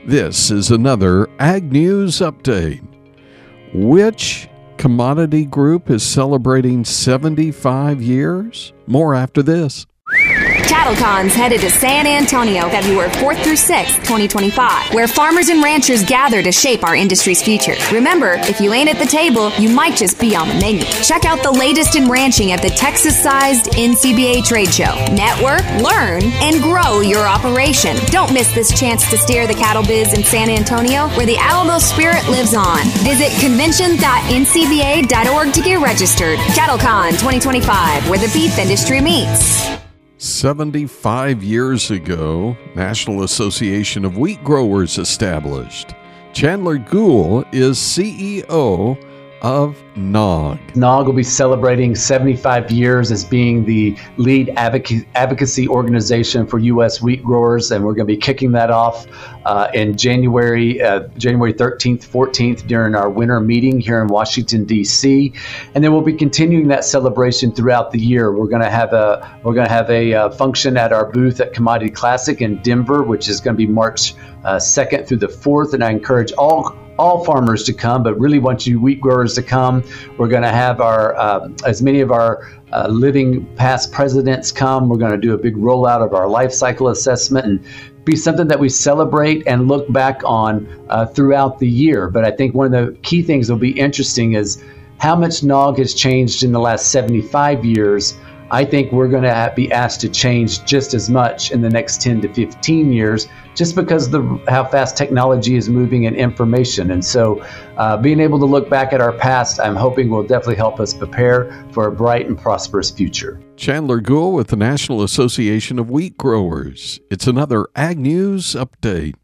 This is another Ag News Update. Which commodity group is celebrating 75 years? More after this. CattleCon's headed to San Antonio, February 4th through 6th, 2025, where farmers and ranchers gather to shape our industry's future. Remember, if you ain't at the table, you might just be on the menu. Check out the latest in ranching at the Texas-sized NCBA trade show. Network, learn, and grow your operation. Don't miss this chance to steer the cattle biz in San Antonio, where the Alamo spirit lives on. Visit convention.ncba.org to get registered. CattleCon 2025, where the beef industry meets. 75 years ago, National Association of Wheat Growers established. Chandler Gould is CEO of NAWG. NAWG will be celebrating 75 years as being the lead advocacy organization for U.S. wheat growers, and we're going to be kicking that off in January 13th, 14th during our winter meeting here in Washington, D.C. And then we'll be continuing that celebration throughout the year. We're going to have a function at our booth at Commodity Classic in Denver, which is going to be March 2nd through the 4th, and I encourage all farmers to come, but really want you wheat growers to come. We're going to have our as many of our living past presidents come. We're going to do a big rollout of our life cycle assessment and be something that we celebrate and look back on throughout the year. But I think one of the key things that'll be interesting is how much NAWG has changed in the last 75 years. I think we're going to be asked to change just as much in the next 10 to 15 years, just because of how fast technology is moving and information. And so being able to look back at our past, I'm hoping will definitely help us prepare for a bright and prosperous future. Chandler Gould with the National Association of Wheat Growers. It's another Ag News Update.